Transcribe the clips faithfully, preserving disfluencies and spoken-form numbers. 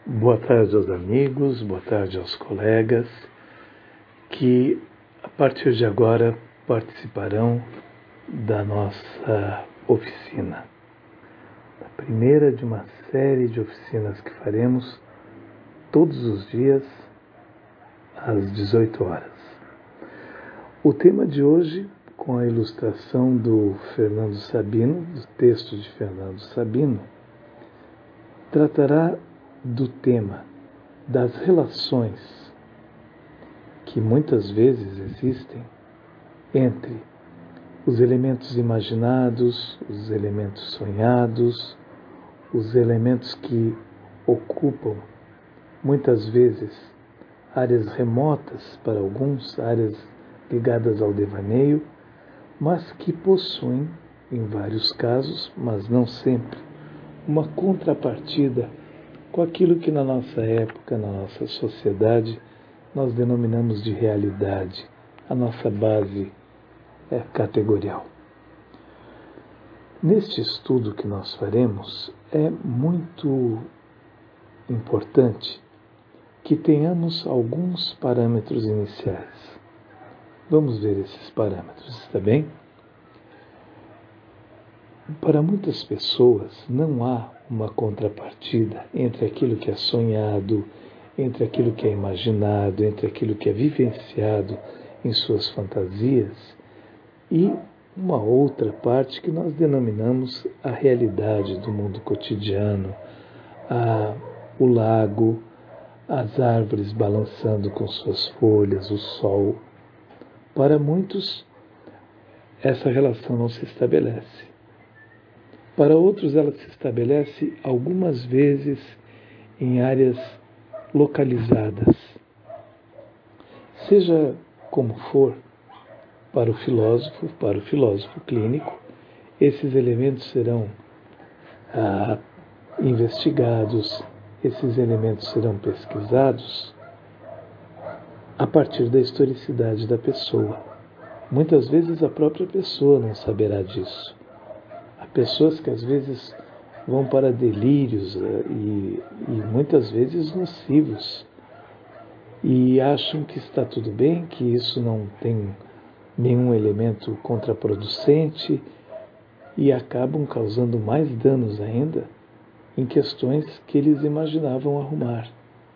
Boa tarde aos amigos, boa tarde aos colegas que a partir de agora participarão da nossa oficina. A primeira de uma série de oficinas que faremos todos os dias às dezoito horas. O tema de hoje, com a ilustração do Fernando Sabino, do texto de Fernando Sabino, tratará do tema das relações que muitas vezes existem entre os elementos imaginados, os elementos sonhados, os elementos que ocupam muitas vezes áreas remotas para alguns, áreas ligadas ao devaneio, mas que possuem, em vários casos, mas não sempre, uma contrapartida com aquilo que na nossa época, na nossa sociedade, nós denominamos de realidade, a nossa base é categorial. Neste estudo que nós faremos, é muito importante que tenhamos alguns parâmetros iniciais. Vamos ver esses parâmetros, está bem? Para muitas pessoas não há uma contrapartida entre aquilo que é sonhado, entre aquilo que é imaginado, entre aquilo que é vivenciado em suas fantasias e uma outra parte que nós denominamos a realidade do mundo cotidiano, a, o lago, as árvores balançando com suas folhas, o sol. Para muitos, essa relação não se estabelece. Para outros, ela se estabelece algumas vezes em áreas localizadas. Seja como for, para o filósofo, para o filósofo clínico, esses elementos serão ah, investigados, esses elementos serão pesquisados a partir da historicidade da pessoa. Muitas vezes a própria pessoa não saberá disso. Há pessoas que às vezes vão para delírios e, e muitas vezes nocivos e acham que está tudo bem, que isso não tem nenhum elemento contraproducente e acabam causando mais danos ainda em questões que eles imaginavam arrumar.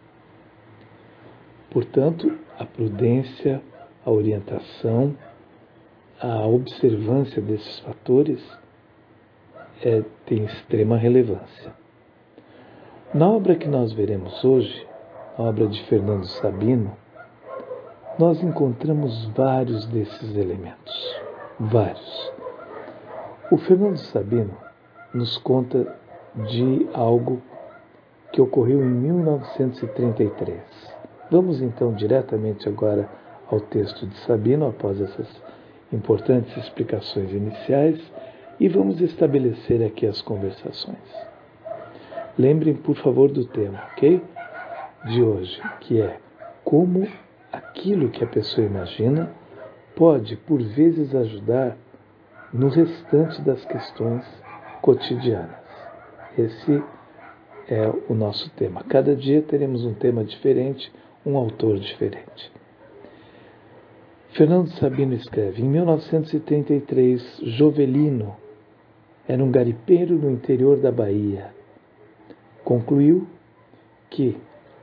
Portanto, a prudência, a orientação, a observância desses fatores É, tem extrema relevância. Na obra que nós veremos hoje, a obra de Fernando Sabino, nós encontramos vários desses elementos. Vários. O Fernando Sabino nos conta de algo que ocorreu em mil novecentos e trinta e três. Vamos então diretamente agora ao texto de Sabino, após essas importantes explicações iniciais, e vamos estabelecer aqui as conversações. Lembrem, por favor, do tema, ok? De hoje, que é como aquilo que a pessoa imagina pode, por vezes, ajudar no restante das questões cotidianas. Esse é o nosso tema. Cada dia teremos um tema diferente, um autor diferente. Fernando Sabino escreve, em mil novecentos e trinta e três, Jovelino era um garimpeiro no interior da Bahia. Concluiu que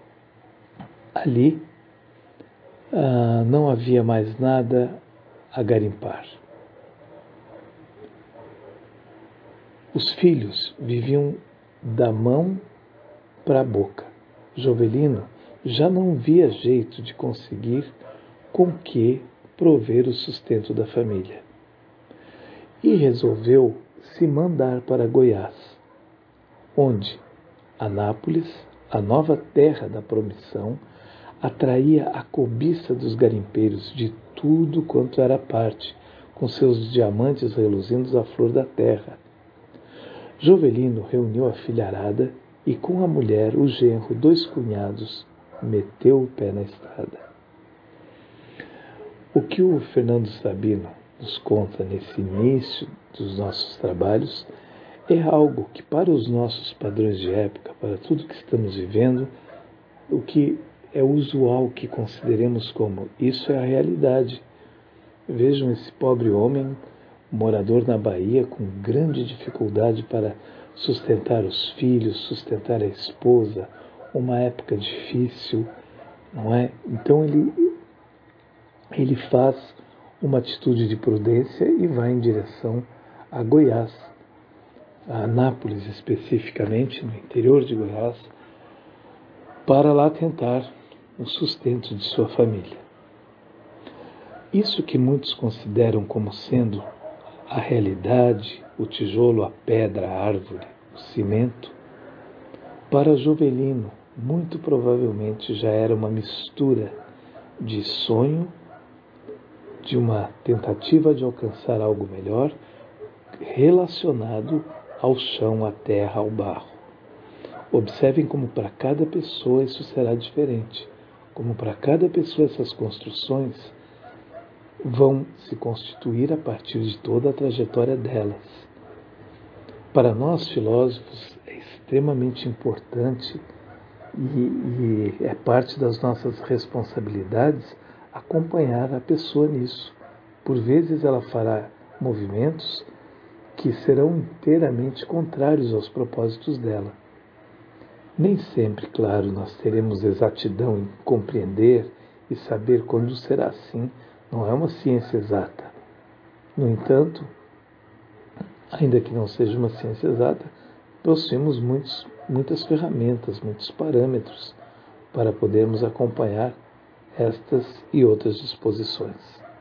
ali ah, não havia mais nada a garimpar. Os filhos viviam da mão para a boca. Jovelino já não via jeito de conseguir com que prover o sustento da família. E resolveu se mandar para Goiás, onde Anápolis, a nova terra da promissão, atraía a cobiça dos garimpeiros de tudo quanto era parte, com seus diamantes reluzindo à flor da terra. Jovelino reuniu a filharada e com a mulher, o genro, dois cunhados, meteu o pé na estrada. O que o Fernando Sabino nos conta nesse início dos nossos trabalhos é algo que, para os nossos padrões de época, para tudo que estamos vivendo, o que é usual que consideremos como isso é a realidade. Vejam esse pobre homem, morador na Bahia, com grande dificuldade para sustentar os filhos, sustentar a esposa, uma época difícil, não é? Então ele, ele faz uma atitude de prudência e vai em direção a Goiás, a Anápolis especificamente, no interior de Goiás, para lá tentar o sustento de sua família. Isso que muitos consideram como sendo a realidade, o tijolo, a pedra, a árvore, o cimento, para Jovelino, muito provavelmente já era uma mistura de sonho, de uma tentativa de alcançar algo melhor, relacionado ao chão, à terra, ao barro. Observem como para cada pessoa isso será diferente, como para cada pessoa essas construções vão se constituir a partir de toda a trajetória delas. Para nós, filósofos, é extremamente importante e, e é parte das nossas responsabilidades acompanhar a pessoa nisso. Por vezes ela fará movimentos que serão inteiramente contrários aos propósitos dela. Nem sempre, claro, nós teremos exatidão em compreender e saber quando será assim. Não é uma ciência exata. No entanto, ainda que não seja uma ciência exata, possuímos muitos, muitas ferramentas, muitos parâmetros para podermos acompanhar estas e outras disposições.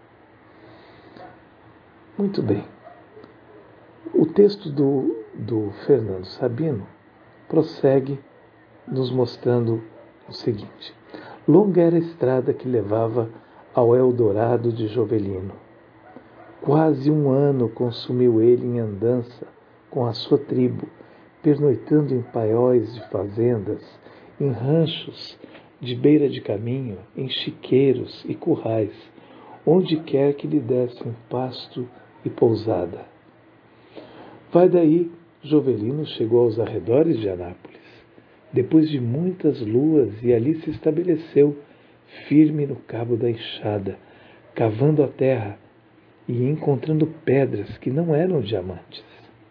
Muito bem. O texto do, do Fernando Sabino prossegue nos mostrando o seguinte: longa era a estrada que levava ao Eldorado de Jovelino. Quase um ano consumiu ele em andança com a sua tribo, pernoitando em paióis de fazendas, em ranchos de beira de caminho, em chiqueiros e currais, onde quer que lhe dessem pasto e pousada. Vai daí, Jovelino chegou aos arredores de Anápolis, depois de muitas luas, e ali se estabeleceu, firme no cabo da enxada, cavando a terra e encontrando pedras que não eram diamantes.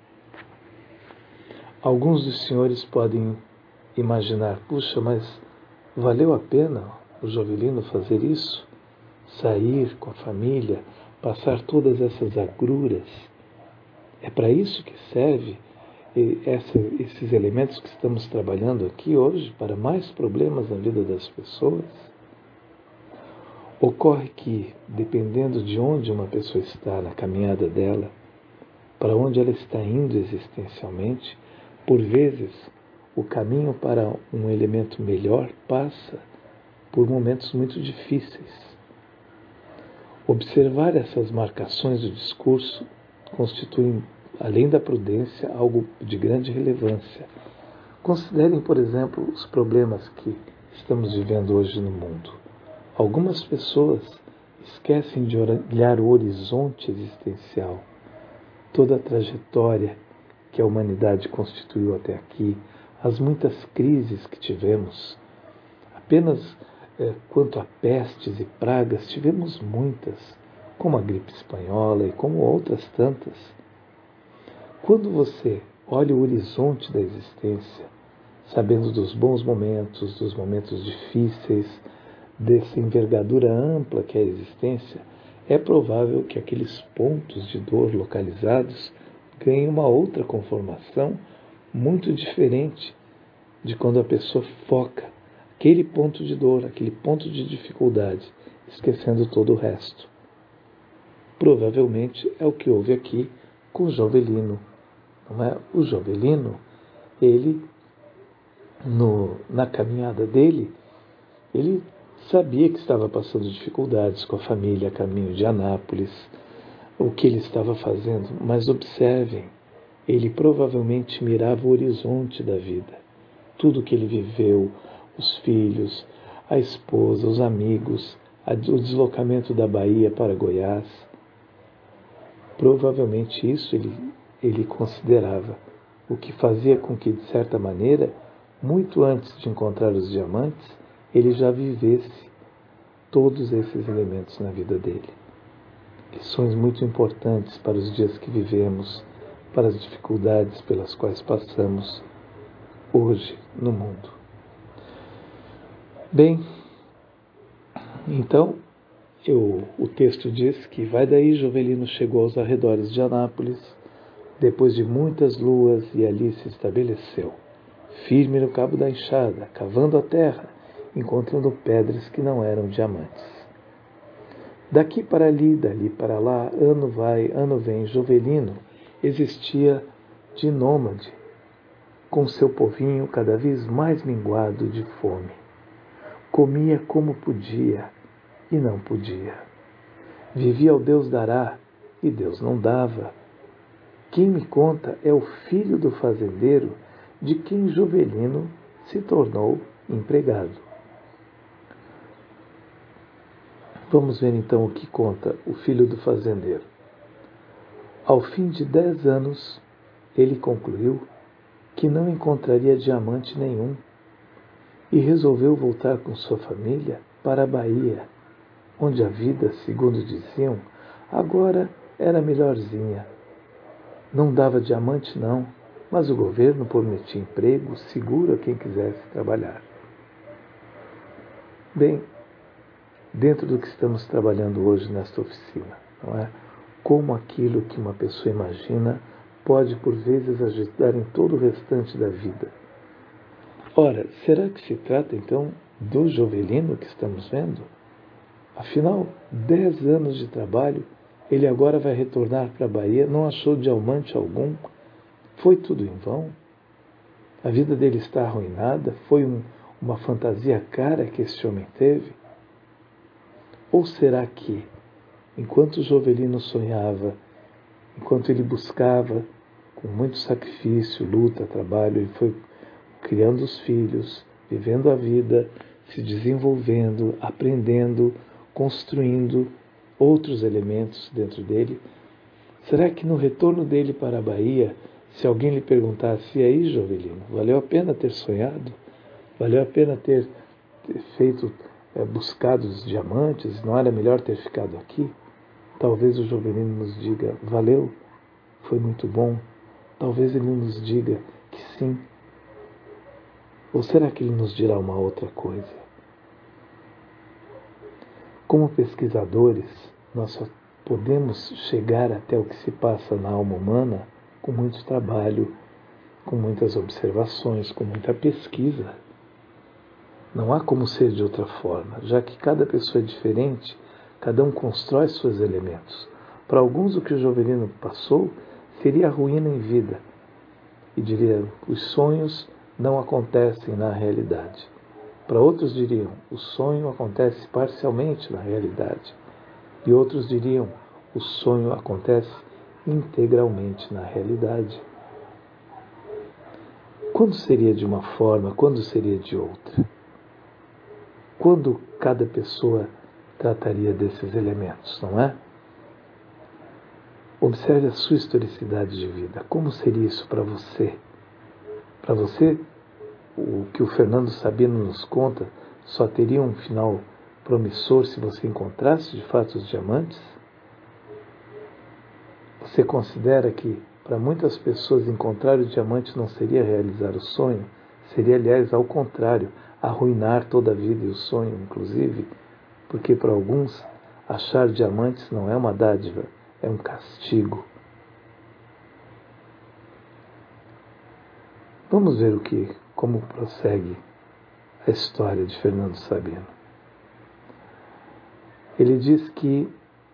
Alguns dos senhores podem imaginar, puxa, mas valeu a pena o Jovelino fazer isso? Sair com a família, passar todas essas agruras? É para isso que serve essa, esses elementos que estamos trabalhando aqui hoje, para mais problemas na vida das pessoas? Ocorre que, dependendo de onde uma pessoa está na caminhada dela, para onde ela está indo existencialmente, por vezes o caminho para um elemento melhor passa por momentos muito difíceis. Observar essas marcações do discurso constitui, além da prudência, algo de grande relevância. Considerem, por exemplo, os problemas que estamos vivendo hoje no mundo. Algumas pessoas esquecem de olhar o horizonte existencial, toda a trajetória que a humanidade constituiu até aqui, as muitas crises que tivemos. Apenas é, quanto a pestes e pragas, tivemos muitas, como a gripe espanhola e como outras tantas. Quando você olha o horizonte da existência, sabendo dos bons momentos, dos momentos difíceis, dessa envergadura ampla que é a existência, é provável que aqueles pontos de dor localizados ganhem uma outra conformação muito diferente de quando a pessoa foca aquele ponto de dor, aquele ponto de dificuldade, esquecendo todo o resto. Provavelmente é o que houve aqui com o Jovelino. Não é? O Jovelino, ele, no, na caminhada dele, ele sabia que estava passando dificuldades com a família a caminho de Anápolis, o que ele estava fazendo, mas observem, ele provavelmente mirava o horizonte da vida. Tudo que ele viveu, os filhos, a esposa, os amigos, a, o deslocamento da Bahia para Goiás, provavelmente isso ele, ele considerava o que fazia com que, de certa maneira, muito antes de encontrar os diamantes, ele já vivesse todos esses elementos na vida dele. Lições muito importantes para os dias que vivemos, para as dificuldades pelas quais passamos hoje no mundo. Bem, então, eu, o texto diz que vai daí Jovelino chegou aos arredores de Anápolis, depois de muitas luas, e ali se estabeleceu, firme no cabo da enxada, cavando a terra, encontrando pedras que não eram diamantes. Daqui para ali, dali para lá, ano vai, ano vem, Jovelino existia de nômade, com seu povinho cada vez mais minguado de fome. Comia como podia e não podia. Vivia ao Deus dará e Deus não dava. Quem me conta é o filho do fazendeiro, de quem Jovelino se tornou empregado. Vamos ver então o que conta o filho do fazendeiro. Ao fim de dez anos, ele concluiu que não encontraria diamante nenhum e resolveu voltar com sua família para a Bahia, onde a vida, segundo diziam, agora era melhorzinha. Não dava diamante não, mas o governo prometia emprego seguro a quem quisesse trabalhar. Bem, dentro do que estamos trabalhando hoje nesta oficina, não é? Como aquilo que uma pessoa imagina pode por vezes ajudar em todo o restante da vida. Ora, será que se trata então do Jovelino que estamos vendo? Afinal, dez anos de trabalho, ele agora vai retornar para a Bahia, não achou diamante algum, foi tudo em vão? A vida dele está arruinada, foi um, uma fantasia cara que este homem teve? Ou será que, enquanto Jovelino sonhava, enquanto ele buscava, com muito sacrifício, luta, trabalho, ele foi criando os filhos, vivendo a vida, se desenvolvendo, aprendendo, construindo outros elementos dentro dele? Será que no retorno dele para a Bahia, se alguém lhe perguntasse, e aí, Jovelino, valeu a pena ter sonhado? Valeu a pena ter, ter feito, é, buscado os diamantes? Não era melhor ter ficado aqui? Talvez o Jovelino nos diga, valeu, foi muito bom. Talvez ele nos diga que sim. Ou será que ele nos dirá uma outra coisa? Como pesquisadores, nós só podemos chegar até o que se passa na alma humana com muito trabalho, com muitas observações, com muita pesquisa. Não há como ser de outra forma, já que cada pessoa é diferente, cada um constrói seus elementos. Para alguns, o que o Jovelino passou seria a ruína em vida. E diriam, os sonhos não acontecem na realidade. Para outros diriam, o sonho acontece parcialmente na realidade. E outros diriam, o sonho acontece integralmente na realidade. Quando seria de uma forma, quando seria de outra? Quando cada pessoa trataria desses elementos, não é? Observe a sua historicidade de vida. Como seria isso para você? Para você, o que o Fernando Sabino nos conta só teria um final promissor se você encontrasse de fato os diamantes? Você considera que para muitas pessoas encontrar os diamantes não seria realizar o sonho? Seria, aliás, ao contrário, arruinar toda a vida e o sonho, inclusive, porque para alguns achar diamantes não é uma dádiva, é um castigo. Vamos ver o que, como prossegue a história de Fernando Sabino. Ele diz que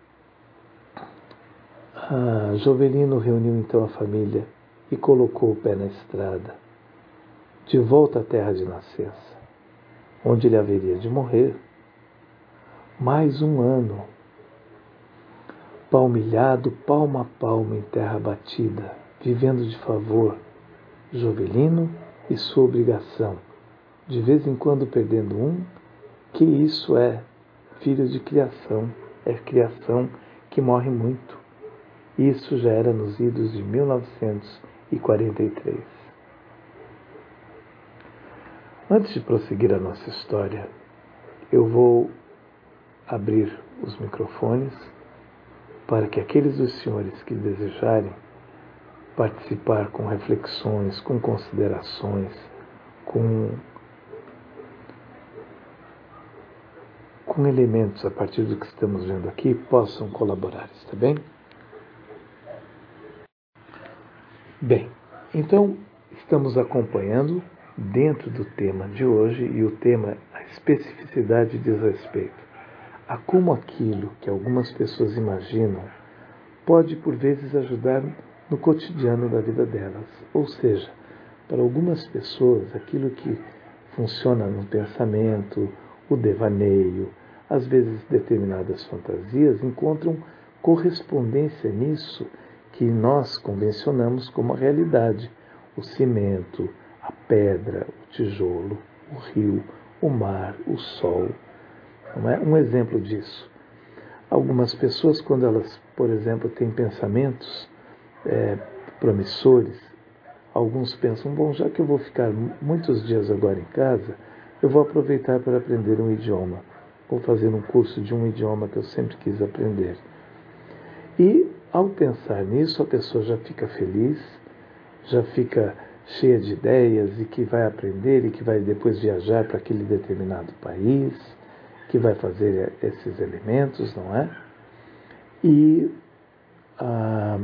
ah, Jovelino reuniu então a família e colocou o pé na estrada, de volta à terra de nascença, onde ele haveria de morrer. Mais um ano, palmilhado palmo a palmo em terra batida, vivendo de favor, Jovelino e sua obrigação, de vez em quando perdendo um, que isso é filho de criação, é criação que morre muito. Isso já era nos idos de mil novecentos e quarenta e três. Antes de prosseguir a nossa história, eu vou abrir os microfones para que aqueles dos senhores que desejarem participar com reflexões, com considerações, com, com elementos a partir do que estamos vendo aqui, possam colaborar, está bem? Bem, então estamos acompanhando dentro do tema de hoje, e o tema, a especificidade, diz respeito a como aquilo que algumas pessoas imaginam pode por vezes ajudar no cotidiano da vida delas. Ou seja, para algumas pessoas aquilo que funciona no pensamento, o devaneio, às vezes determinadas fantasias, encontram correspondência nisso que nós convencionamos como a realidade: o cimento, a pedra, o tijolo, o rio, o mar, o sol. Não é? Um exemplo disso. Algumas pessoas, quando elas, por exemplo, têm pensamentos é, promissores, alguns pensam, bom, já que eu vou ficar muitos dias agora em casa, eu vou aproveitar para aprender um idioma. Vou fazer um curso de um idioma que eu sempre quis aprender. E, ao pensar nisso, a pessoa já fica feliz, já fica cheia de ideias e que vai aprender e que vai depois viajar para aquele determinado país, que vai fazer esses elementos, não é? E ah,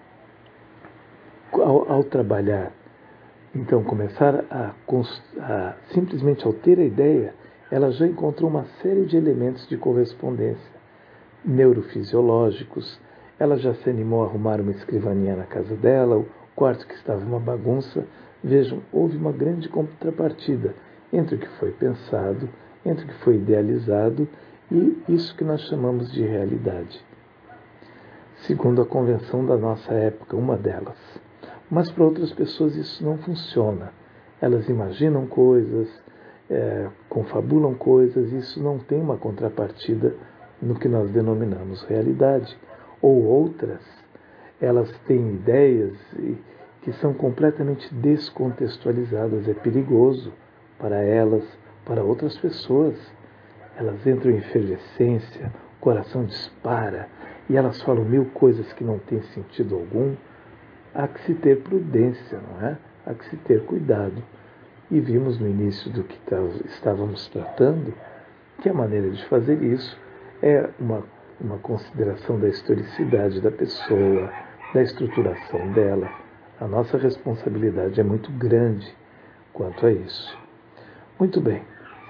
ao, ao trabalhar, então começar a, a simplesmente ao ter a ideia, ela já encontrou uma série de elementos de correspondência neurofisiológicos. Ela já se animou a arrumar uma escrivaninha na casa dela, o quarto que estava uma bagunça. Vejam, houve uma grande contrapartida entre o que foi pensado, entre o que foi idealizado e isso que nós chamamos de realidade, segundo a convenção da nossa época, uma delas. Mas para outras pessoas isso não funciona. Elas imaginam coisas, é, confabulam coisas, e isso não tem uma contrapartida no que nós denominamos realidade. Ou outras, elas têm ideias que são completamente descontextualizadas. É perigoso para elas, para outras pessoas. Elas entram em efervescência, o coração dispara, e elas falam mil coisas que não têm sentido algum. Há que se ter prudência, não é? Há que se ter cuidado. E vimos no início do que estávamos tratando que a maneira de fazer isso é uma, uma consideração da historicidade da pessoa, da estruturação dela. A nossa responsabilidade é muito grande quanto a isso. Muito bem.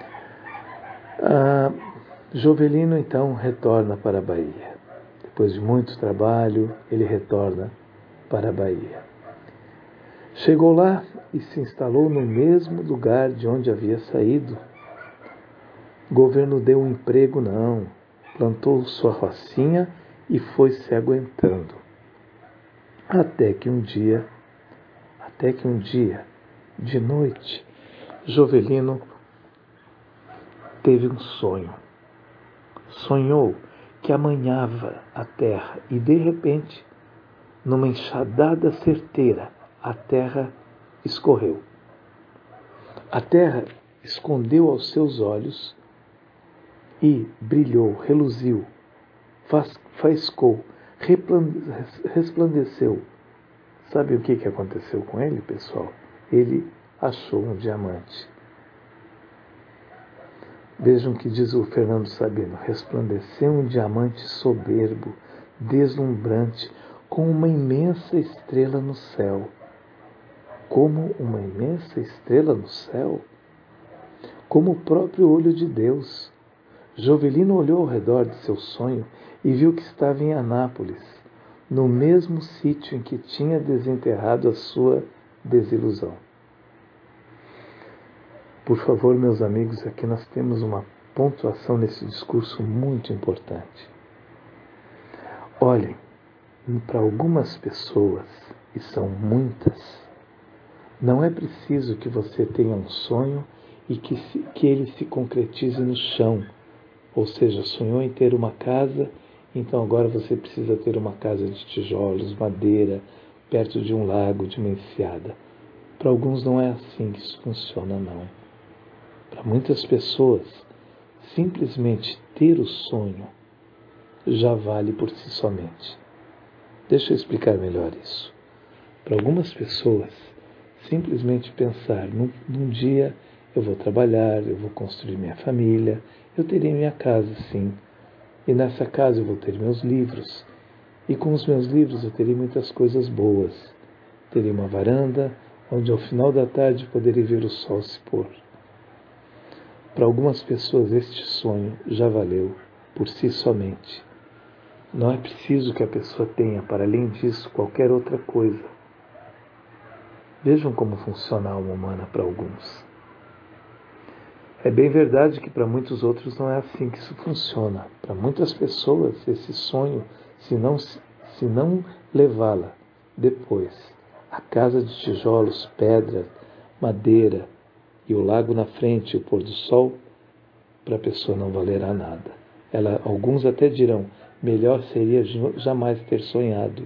Ah, Jovelino, então, retorna para a Bahia. Depois de muito trabalho, ele retorna para a Bahia. Chegou lá e se instalou no mesmo lugar de onde havia saído. O governo deu um emprego, não. Plantou sua rocinha e foi se aguentando. Até que um dia, até que um dia, de noite, Jovelino teve um sonho. Sonhou que amanhava a terra e, de repente, numa enxadada certeira, a terra escorreu. A terra escondeu aos seus olhos e brilhou, reluziu, faiscou, resplandeceu. Sabe o que que aconteceu com ele, pessoal? Ele achou um diamante. Vejam o que diz o Fernando Sabino: resplandeceu um diamante soberbo, deslumbrante, com uma imensa estrela no céu. Como uma imensa estrela no céu? Como o próprio olho de Deus. Jovelino olhou ao redor de seu sonho e viu que estava em Anápolis, no mesmo sítio em que tinha desenterrado a sua desilusão. Por favor, meus amigos, aqui nós temos uma pontuação nesse discurso muito importante. Olhem, para algumas pessoas, e são muitas, não é preciso que você tenha um sonho e que, se, que ele se concretize no chão. Ou seja, sonhou em ter uma casa, então agora você precisa ter uma casa de tijolos, madeira, perto de um lago, de uma enseada. Para alguns não é assim que isso funciona, não. Para muitas pessoas, simplesmente ter o sonho já vale por si somente. Deixa eu explicar melhor isso. Para algumas pessoas, simplesmente pensar, num, num dia eu vou trabalhar, eu vou construir minha família, eu terei minha casa, sim. E nessa casa eu vou ter meus livros. E com os meus livros eu terei muitas coisas boas. Terei uma varanda, onde ao final da tarde poderei ver o sol se pôr. Para algumas pessoas este sonho já valeu por si somente. Não é preciso que a pessoa tenha, para além disso, qualquer outra coisa. Vejam como funciona a alma humana para alguns. É bem verdade que para muitos outros não é assim que isso funciona. Para muitas pessoas, esse sonho, se não, se não levá-la depois à casa de tijolos, pedra, madeira e o lago na frente e o pôr do sol, para a pessoa não valerá nada. Ela, alguns até dirão, melhor seria jamais ter sonhado.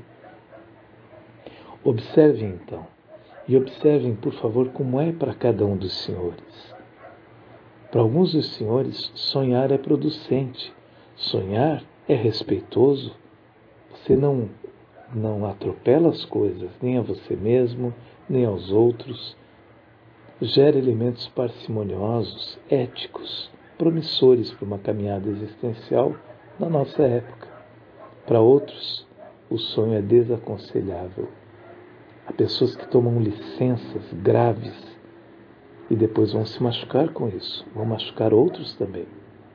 Observem então, e observem, por favor, como é para cada um dos senhores. Para alguns dos senhores, sonhar é producente, sonhar é respeitoso. Você não, não atropela as coisas, nem a você mesmo, nem aos outros. Gera elementos parcimoniosos, éticos, promissores para uma caminhada existencial na nossa época. Para outros, o sonho é desaconselhável. Há pessoas que tomam licenças graves e depois vão se machucar com isso, vão machucar outros também.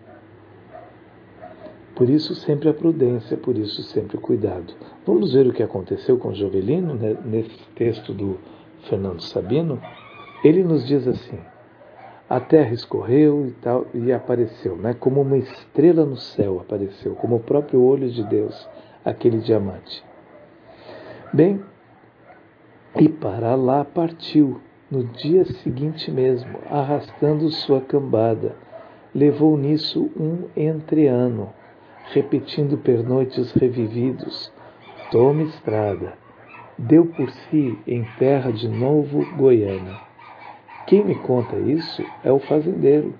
Por isso sempre a prudência, por isso sempre o cuidado. Vamos ver o que aconteceu com Jovelino, né? Nesse texto do Fernando Sabino. Ele nos diz assim: a terra escorreu e, tal, e apareceu, né? Como uma estrela no céu apareceu, como o próprio olho de Deus, aquele diamante. Bem, e para lá partiu, no dia seguinte mesmo, arrastando sua cambada. Levou nisso um entreano, repetindo pernoites revividos. Toma estrada. Deu por si em terra de Novo Goiânia. Quem me conta isso é o fazendeiro.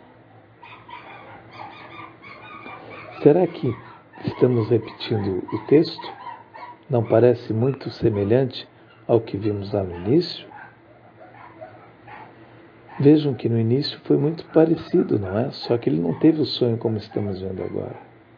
Será que estamos repetindo o texto? Não parece muito semelhante ao que vimos lá no início? Vejam que no início foi muito parecido, não é? Só que ele não teve o sonho como estamos vendo agora.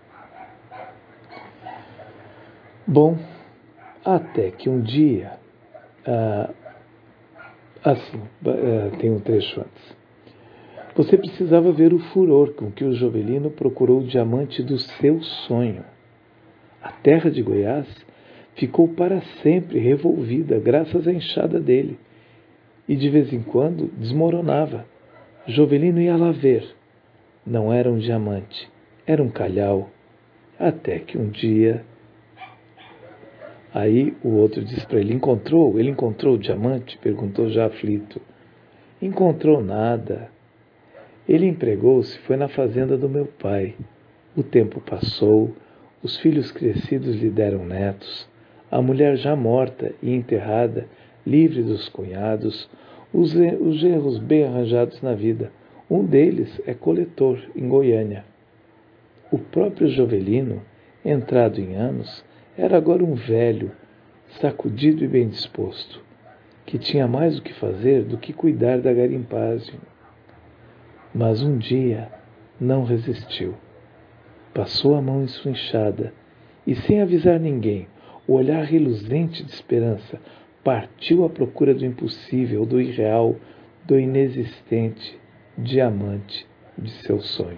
Bom, até que um dia... Ah, assim, ah, tem um trecho antes. Você precisava ver o furor com que o Jovelino procurou o diamante do seu sonho. A terra de Goiás ficou para sempre revolvida graças à enxada dele. E de vez em quando desmoronava. Jovelino ia lá ver. Não era um diamante, era um calhau. Até que um dia... Aí o outro disse para ele: encontrou? Ele encontrou o diamante? Perguntou já aflito. Encontrou nada. Ele empregou-se, foi na fazenda do meu pai. O tempo passou, os filhos crescidos lhe deram netos, a mulher já morta e enterrada, livre dos cunhados, os, os genros bem arranjados na vida. Um deles é coletor em Goiânia. O próprio Jovelino, entrado em anos, era agora um velho, sacudido e bem disposto, que tinha mais o que fazer do que cuidar da garimpagem. Mas um dia não resistiu. Passou a mão em sua enxada e, sem avisar ninguém, o olhar reluzente de esperança, partiu à procura do impossível, do irreal, do inexistente diamante de seu sonho.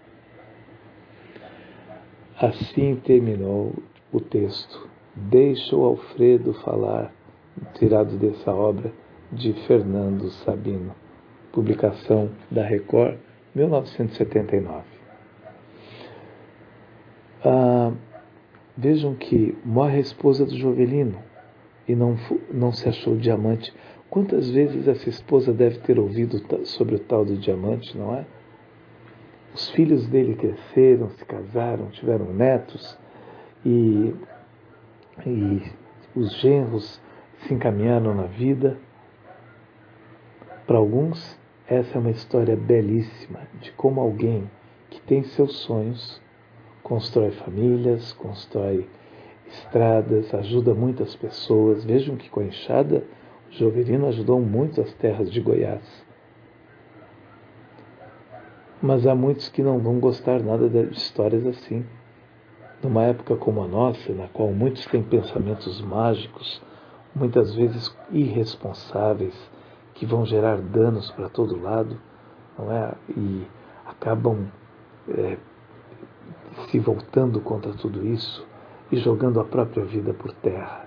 Assim terminou o texto. Deixa o Alfredo falar, tirado dessa obra de Fernando Sabino, publicação da Record, mil novecentos e setenta e nove. Ah, vejam que morre a esposa do Jovelino e não, não se achou o diamante. Quantas vezes essa esposa deve ter ouvido sobre o tal do diamante, não é? Os filhos dele cresceram, se casaram, tiveram netos e, e os genros se encaminharam na vida. Para alguns, essa é uma história belíssima de como alguém que tem seus sonhos constrói famílias, constrói estradas, ajuda muitas pessoas. Vejam que com a enxada, o Joverino ajudou muito as terras de Goiás. Mas há muitos que não vão gostar nada de histórias assim. Numa época como a nossa, na qual muitos têm pensamentos mágicos, muitas vezes irresponsáveis, que vão gerar danos para todo lado, não é? E acabam é, se voltando contra tudo isso e jogando a própria vida por terra.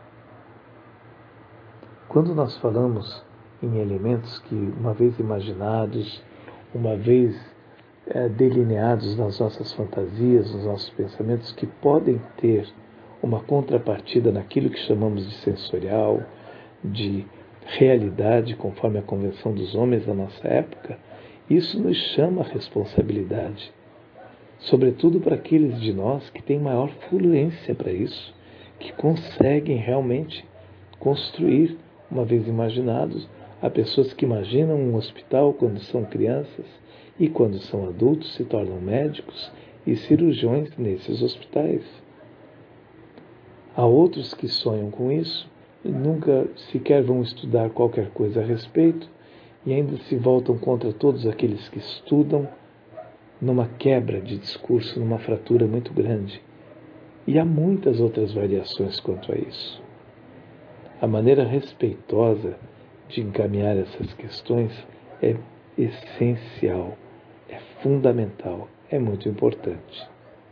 Quando nós falamos em elementos que, uma vez imaginados, uma vez é, delineados nas nossas fantasias, nos nossos pensamentos, que podem ter uma contrapartida naquilo que chamamos de sensorial, de realidade, conforme a convenção dos homens da nossa época, isso nos chama a responsabilidade. Sobretudo para aqueles de nós que têm maior fluência para isso, que conseguem realmente construir, uma vez imaginados, há pessoas que imaginam um hospital quando são crianças e quando são adultos se tornam médicos e cirurgiões nesses hospitais. Há outros que sonham com isso e nunca sequer vão estudar qualquer coisa a respeito e ainda se voltam contra todos aqueles que estudam, numa quebra de discurso, numa fratura muito grande. E há muitas outras variações quanto a isso. A maneira respeitosa de encaminhar essas questões é essencial, é fundamental, é muito importante.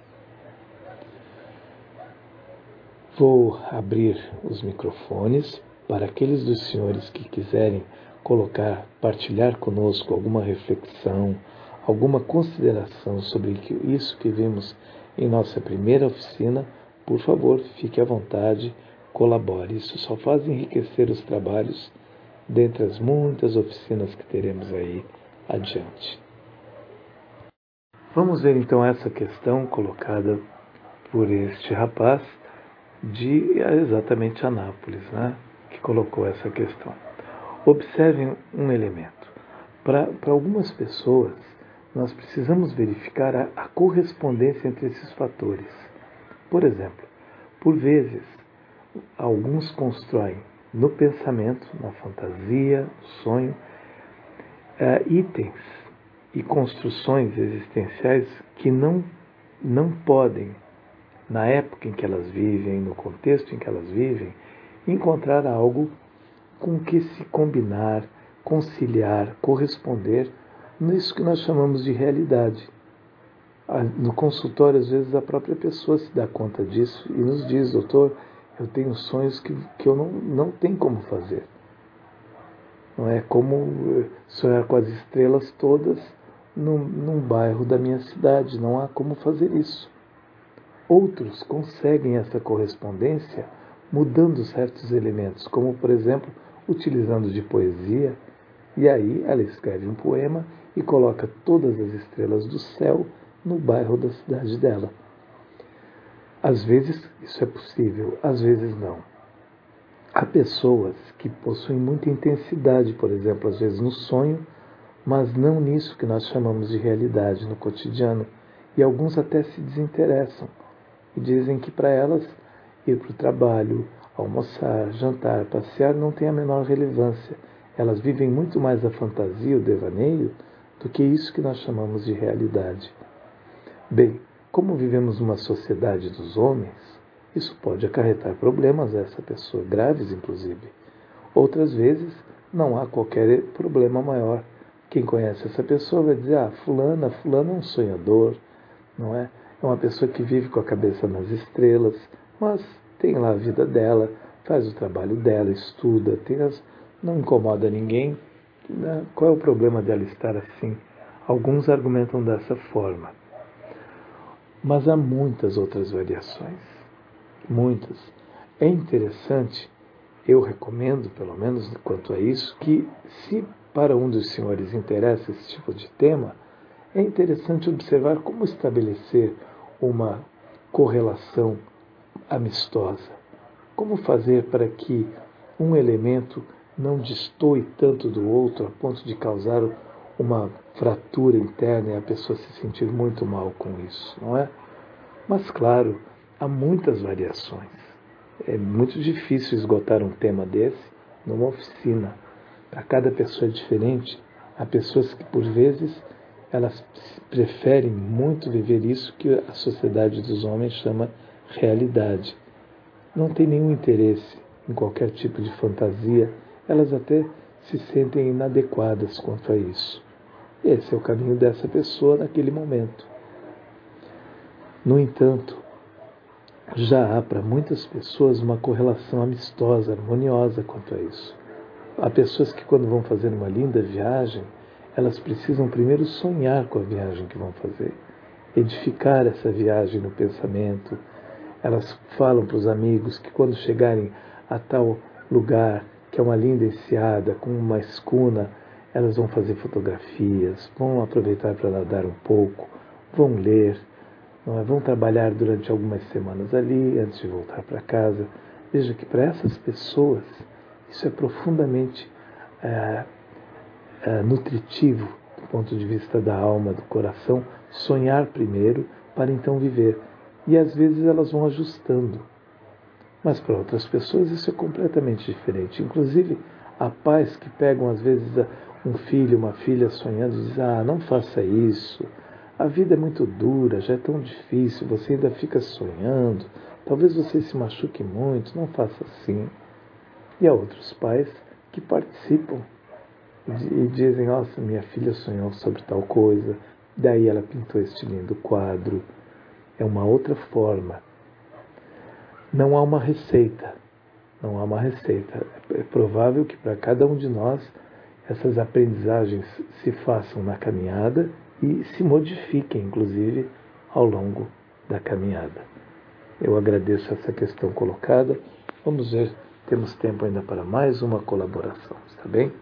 Vou abrir os microfones para aqueles dos senhores que quiserem colocar, partilhar conosco alguma reflexão, alguma consideração sobre isso que vimos em nossa primeira oficina. Por favor, fique à vontade, colabore. Isso só faz enriquecer os trabalhos dentre as muitas oficinas que teremos aí adiante. Vamos ver então essa questão colocada por este rapaz de exatamente Anápolis, né, que colocou essa questão. Observem um elemento. Para algumas pessoas, nós precisamos verificar a, a correspondência entre esses fatores. Por exemplo, por vezes, alguns constroem no pensamento, na fantasia, no sonho, uh, itens e construções existenciais que não, não podem, na época em que elas vivem, no contexto em que elas vivem, encontrar algo com que se combinar, conciliar, corresponder nisso que nós chamamos de realidade. No consultório, às vezes, a própria pessoa se dá conta disso e nos diz: doutor, eu tenho sonhos que, que eu não, não tenho como fazer. Não é como sonhar com as estrelas todas num, num bairro da minha cidade, não há como fazer isso. Outros conseguem essa correspondência mudando certos elementos, como, por exemplo, utilizando de poesia, e aí ela escreve um poema e coloca todas as estrelas do céu no bairro da cidade dela. Às vezes isso é possível, às vezes não. Há pessoas que possuem muita intensidade, por exemplo, às vezes no sonho, mas não nisso que nós chamamos de realidade no cotidiano, e alguns até se desinteressam e dizem que para elas ir para o trabalho, almoçar, jantar, passear não tem a menor relevância. Elas vivem muito mais a fantasia, o devaneio, do que isso que nós chamamos de realidade. Bem, como vivemos numa sociedade dos homens, isso pode acarretar problemas a essa pessoa, graves inclusive. Outras vezes, não há qualquer problema maior. Quem conhece essa pessoa vai dizer: ah, fulana, fulano é um sonhador, não é? É uma pessoa que vive com a cabeça nas estrelas, mas tem lá a vida dela, faz o trabalho dela, estuda, tem as... não incomoda ninguém. Né? Qual é o problema dela estar assim? Alguns argumentam dessa forma. Mas há muitas outras variações. Muitas. É interessante, eu recomendo, pelo menos quanto a isso, que se para um dos senhores interessa esse tipo de tema, é interessante observar como estabelecer uma correlação amistosa. Como fazer para que um elemento não destoe tanto do outro a ponto de causar uma fratura interna e a pessoa se sentir muito mal com isso, não é? Mas, claro, há muitas variações. É muito difícil esgotar um tema desse numa oficina. Para cada pessoa é diferente. Há pessoas que, por vezes, elas preferem muito viver isso que a sociedade dos homens chama realidade. Não tem nenhum interesse em qualquer tipo de fantasia. Elas até se sentem inadequadas quanto a isso. Esse é o caminho dessa pessoa naquele momento. No entanto, já há para muitas pessoas uma correlação amistosa, harmoniosa quanto a isso. Há pessoas que, quando vão fazer uma linda viagem, elas precisam primeiro sonhar com a viagem que vão fazer, edificar essa viagem no pensamento. Elas falam para os amigos que, quando chegarem a tal lugar, que é uma linda enseada, com uma escuna, elas vão fazer fotografias, vão aproveitar para nadar um pouco, vão ler, não é? Vão trabalhar durante algumas semanas ali, antes de voltar para casa. Veja que para essas pessoas isso é profundamente é, é, nutritivo do ponto de vista da alma, do coração, sonhar primeiro para então viver. E às vezes elas vão ajustando. Mas para outras pessoas isso é completamente diferente. Inclusive, há pais que pegam às vezes um filho, uma filha sonhando e dizem: ah, não faça isso. A vida é muito dura, já é tão difícil, você ainda fica sonhando, talvez você se machuque muito, não faça assim. E há outros pais que participam e dizem: nossa, minha filha sonhou sobre tal coisa, daí ela pintou este lindo quadro. É uma outra forma. Não há uma receita, não há uma receita. É provável que para cada um de nós essas aprendizagens se façam na caminhada e se modifiquem, inclusive, ao longo da caminhada. Eu agradeço essa questão colocada. Vamos ver, temos tempo ainda para mais uma colaboração, está bem?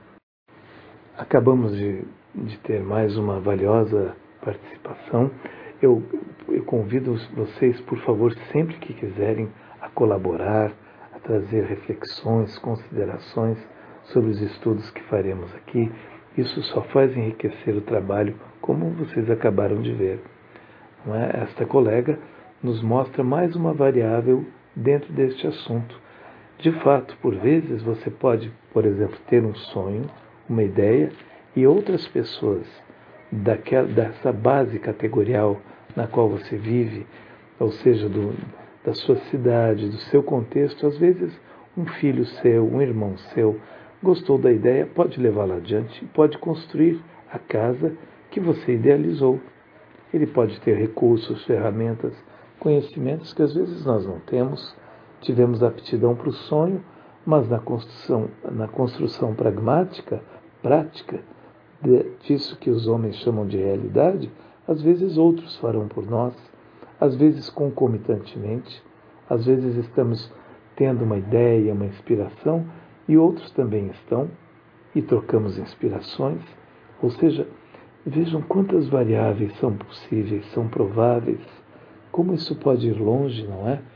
Acabamos de, de ter mais uma valiosa participação. Eu, eu convido vocês, por favor, sempre que quiserem, a colaborar, a trazer reflexões, considerações sobre os estudos que faremos aqui. Isso só faz enriquecer o trabalho, como vocês acabaram de ver. Não é? Esta colega nos mostra mais uma variável dentro deste assunto. De fato, por vezes, você pode, por exemplo, ter um sonho, uma ideia, e outras pessoas daquela, dessa base categorial na qual você vive, ou seja, do, da sua cidade, do seu contexto, às vezes um filho seu, um irmão seu, gostou da ideia, pode levá-la adiante, pode construir a casa que você idealizou. Ele pode ter recursos, ferramentas, conhecimentos que às vezes nós não temos. Tivemos aptidão para o sonho, mas na construção, na construção pragmática, prática, de, disso que os homens chamam de realidade, às vezes outros farão por nós, às vezes concomitantemente, às vezes estamos tendo uma ideia, uma inspiração, e outros também estão, e trocamos inspirações. Ou seja, vejam quantas variáveis são possíveis, são prováveis, como isso pode ir longe, não é?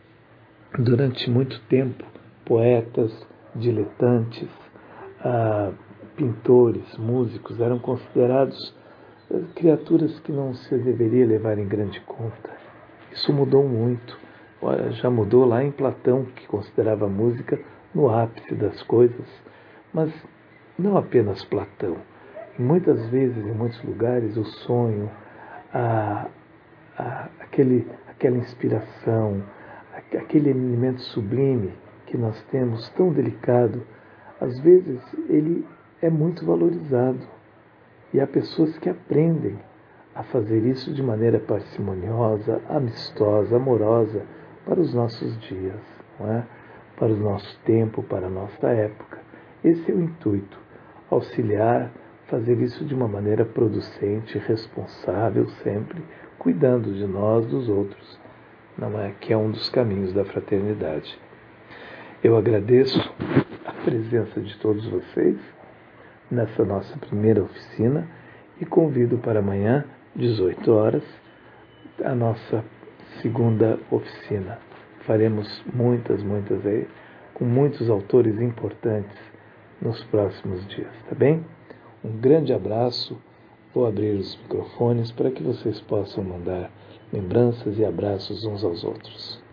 Durante muito tempo, poetas, diletantes, ah, pintores, músicos eram considerados criaturas que não se deveria levar em grande conta. Isso mudou muito. Já mudou lá em Platão, que considerava a música no ápice das coisas. Mas não apenas Platão. E muitas vezes, em muitos lugares, o sonho, a, a, aquele, aquela inspiração, aquele elemento sublime que nós temos, tão delicado, às vezes ele é muito valorizado. E há pessoas que aprendem a fazer isso de maneira parcimoniosa, amistosa, amorosa para os nossos dias, não é? Para o nosso tempo, para a nossa época. Esse é o intuito, auxiliar, fazer isso de uma maneira producente, responsável sempre, cuidando de nós, dos outros, não é? Que é um dos caminhos da fraternidade. Eu agradeço a presença de todos vocês nessa nossa primeira oficina e convido para amanhã, dezoito horas, a nossa segunda oficina. faremos muitas, muitas aí, com muitos autores importantes nos próximos dias, tá bem? Um grande abraço, vou abrir os microfones para que vocês possam mandar lembranças e abraços uns aos outros.